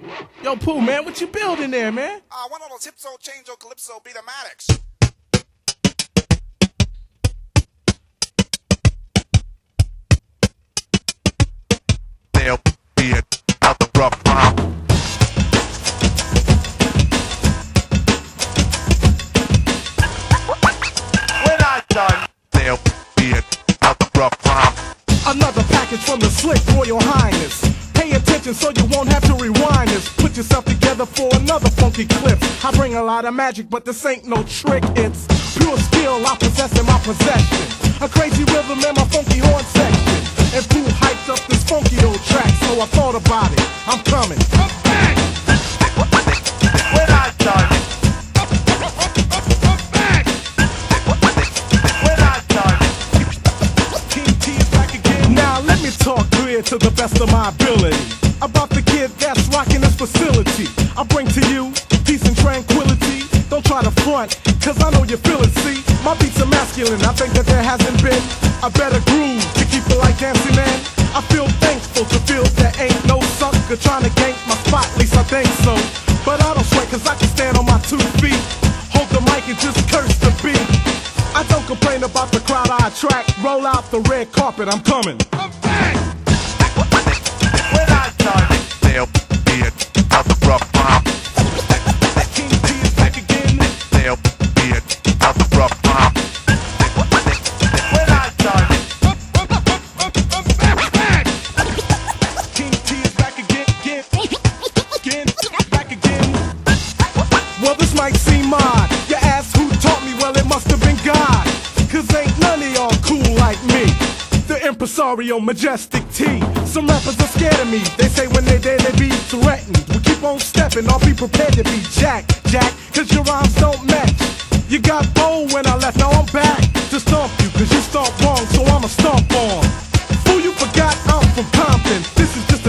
Yo, Pooh, man, what you building there, man? One of those Hypso, Chango, Calypso, Beatomatics. They'll be it out the rough round. When I'm done, they'll be it out the rough round. Another package from the slick Royal Highness. Pay attention so you won't have to rewind this. Put yourself together for another funky clip. I bring a lot of magic, but this ain't no trick. It's pure skill I possess in my possession. A crazy rhythm in my funky horn section. And Pooh hyped up this funky old track, so I thought about it. I'm coming. I'm back! When I'm done, I'm back! when I'm done, King T is back again. Now let me talk clear to the best of my ability about the kid that's rocking this facility. I bring to you peace and tranquility. Don't try to front, cause I know you feel it, see. My beats are masculine, I think that there hasn't been a better groove to keep it like dancing, man. I feel thankful to feel there ain't no sucker trying to gank my spot, at least I think so. But I don't sweat cause I can stand on my 2 feet. Hold the mic and just curse the beat. I don't complain about the crowd I attract. Roll out the red carpet, I'm coming. I'm back! when I'm done, they'll be it out the rough round. King T is back again. They'll be it out the rough round. When I'm done, I'm back! King T is back again, back again. Well, this might seem odd. You ask who taught me, well, it must have been God. Cause ain't none of y'all cool like me. The impresario, Majestic T. Some rappers are scared of me. They say when they're there, they be threatened. We keep on stepping, I'll be prepared to be Jack, cause your rhymes don't match. You got bold when I left, now I'm back to stomp you, cause you stomped wrong, so I'ma stomp on. Fool, you forgot I'm from Compton. This is just